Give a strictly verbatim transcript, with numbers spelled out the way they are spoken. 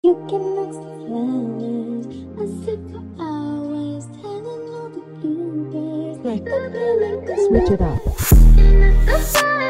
You can mix the flowers. I sit for hours, telling all the bluebirds. Right. The feeling goes Switch it up. right.